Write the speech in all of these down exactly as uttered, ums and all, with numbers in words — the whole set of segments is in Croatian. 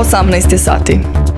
osamnaest je sati.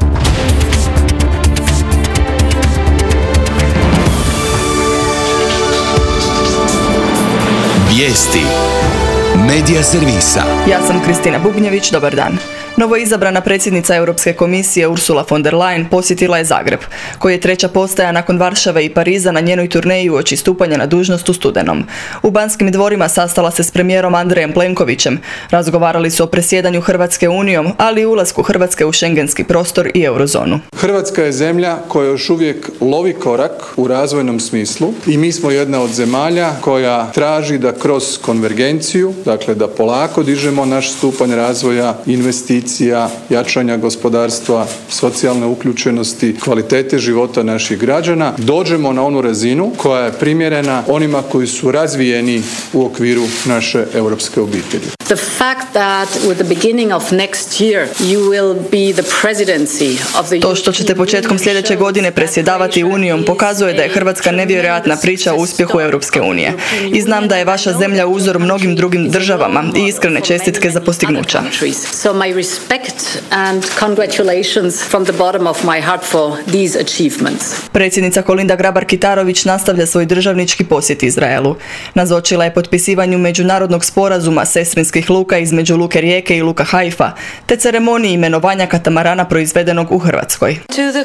Vijesti Medija servisa. Ja sam Kristina Bubnjević, dobar dan. Novoizabrana predsjednica Europske komisije Ursula von der Leyen posjetila je Zagreb, koji je treća postaja nakon Varšave i Pariza na njenoj turneji uoči stupanja na dužnost u studenom. U Banskim dvorima sastala se s premijerom Andrejem Plenkovićem. Razgovarali su o presjedanju Hrvatske unijom, ali i ulasku Hrvatske u šengenski prostor i eurozonu. Hrvatska je zemlja koja još uvijek lovi korak u razvojnom smislu i mi smo jedna od zemalja koja traži da kroz konvergenciju, dakle da polako dižemo naš stupanj razvoja, investicija, jačanja gospodarstva, socijalne uključenosti, kvalitete života naših građana, dođemo na onu razinu koja je primjerena onima koji su razvijeni u okviru naše europske obitelji. The fact that with the beginning of next year you will be the presidency of the To što ćete početkom sljedeće godine predsjedavati Unijom pokazuje da je Hrvatska nevjerojatna priča o uspjehu Europske unije. I znam da je vaša zemlja uzor mnogim drugim državama i iskrene čestitke za postignuća. So my respect and congratulations from the bottom of my heart for these achievements. Predsjednica Kolinda Grabar-Kitarović nastavlja svoj državnički posjet Izraelu. Nazočila je potpisivanju međunarodnog sporazuma sestrinskih luka između Luke Rijeke i Luka Haifa, te ceremoniji imenovanja katamarana proizvedenog u Hrvatskoj.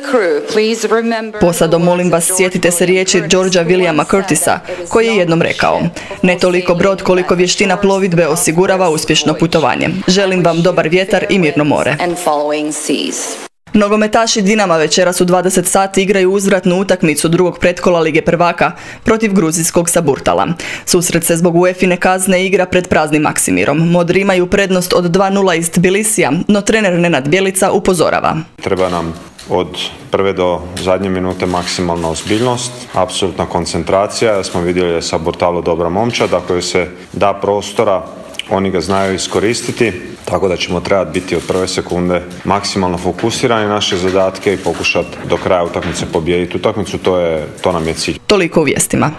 Posado molim vas, sjetite se riječi Georgea Williama Curtisa, koji je jednom rekao: ne toliko brod koliko vještina plovidbe osigurava uspješno putovanje. Želim vam dobar vjetar i mirno more. Nogometaši Dinama večeras u dvadeset sati igraju uzvratnu utakmicu drugog pretkola Lige prvaka protiv gruzijskog Saburtala. Susret se zbog UEFA-ine kazne igra pred praznim Maksimirom. Modri imaju prednost od dva nula iz Tbilisija, no trener Nenad Bjelica upozorava: treba nam od prve do zadnje minute maksimalna ozbiljnost, apsolutna koncentracija. Ja smo vidjeli da je Saburtalo dobra momčad, ako joj se da prostora, oni ga znaju iskoristiti, tako da ćemo trebati biti od prve sekunde maksimalno fokusirani na naše zadatke i pokušati do kraja utakmice pobijediti utakmicu, to je, to nam je cilj. Toliko u vijestima.